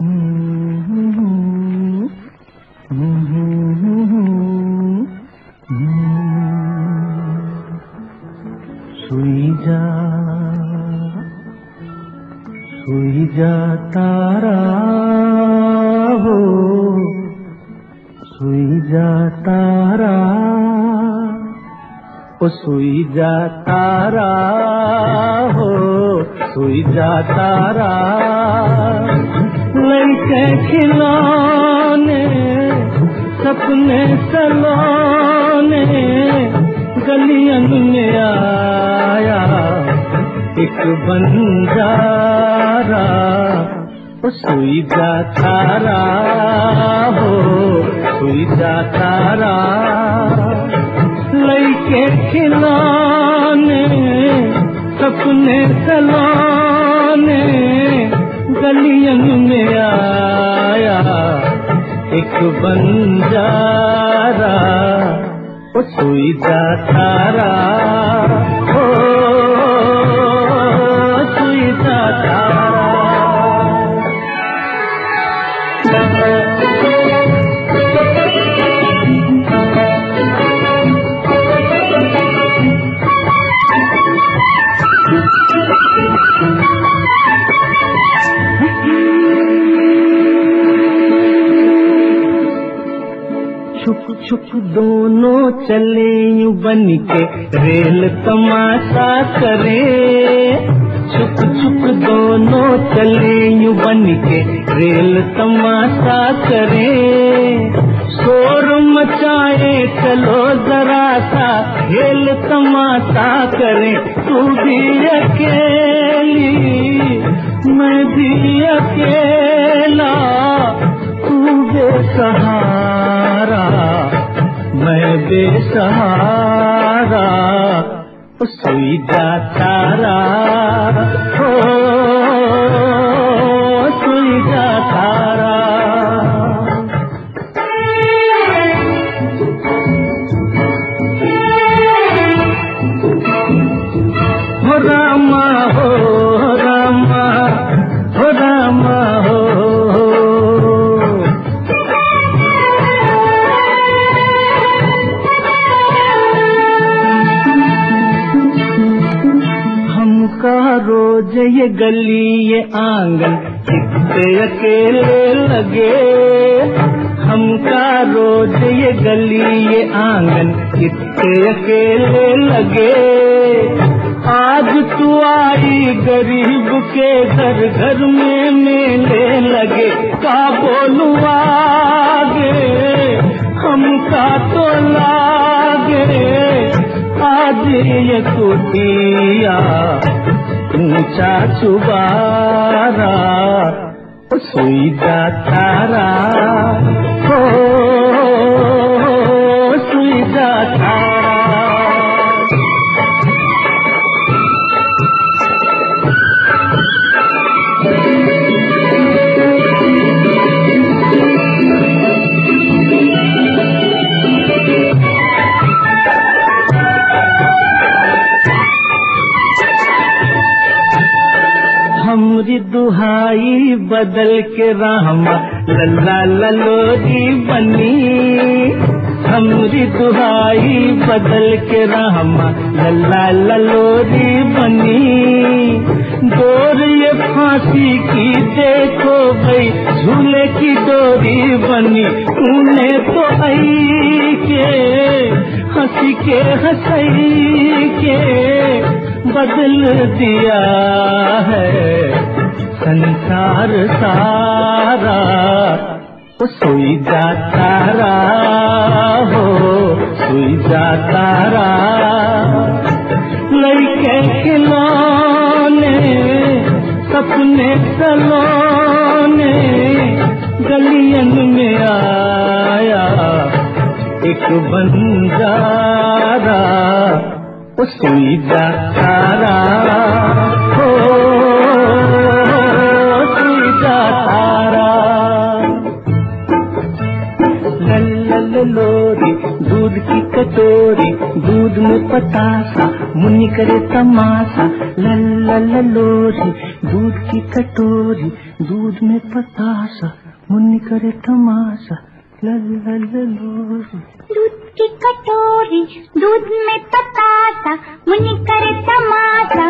सोई जा तारा हो, सोई जा तारा, ओ सोई जा तारा हो, सोई जा तारा। लड़के खिलौने सपने सलोने गलियन में आया एक बंजारा, ओ सोई जा तारा हो, सोई जा तारा। लड़के खिलौने सपने सलोने गलियन में आया एक बंजारा, ओ सोई जा तारा हो, सोई जा तारा। छुप छुप दोनों चले यूं बन के रेल तमाशा करे, छुप छुप दोनों चले यूं बन के रेल तमाशा करे। शोर मचाए चलो जरा सा खेल तमाशा करे, तू भी अकेली मैं भी अकेला, तू बेसहारा मैं बेसहारा, ओ सोई जा तारा हो, सोई जा तारा। हो रामा हो रामा, हो रामा हो। रोज ये गली ये आंगन कितने अकेले लगे, हमका रोज ये गली ये आंगन कितने अकेले लगे। आज तू आई गरीब के घर घर में मेले लगे, का बोलू आगे हमका तो लागे। आज ये कुटिया ऊंचा चुबारा, ओ सोई जा तारा हो, सोई जा तारा। हमरी दुहाई बदल के रामा लल्ला ललोरी बनी, हमरी दुहाई बदल के रामा लल्ला ललोरी बनी। डोर ये फांसी की देखो गई झूले की डोरी बनी, तूने तो आई के हंसी के हंसई के बदल दिया है संसार सारा, ओ सोई जा तारा हो, सोई जा तारा। लड़के खिलौने सपने सलोने गलियन में आया एक बंजारा, ओ सोई जा तारा हो, सोई जा तारा। लल्लोरी दूध की कटोरी दूध में पतासा मुन्नी करे तमाशा, लल्लोरी दूध की कटोरी दूध में पतासा मुन्नी करे तमाशा लल्लल्लो। दूध की कटोरी दूध में पतासा मुन्नी करे तमाशा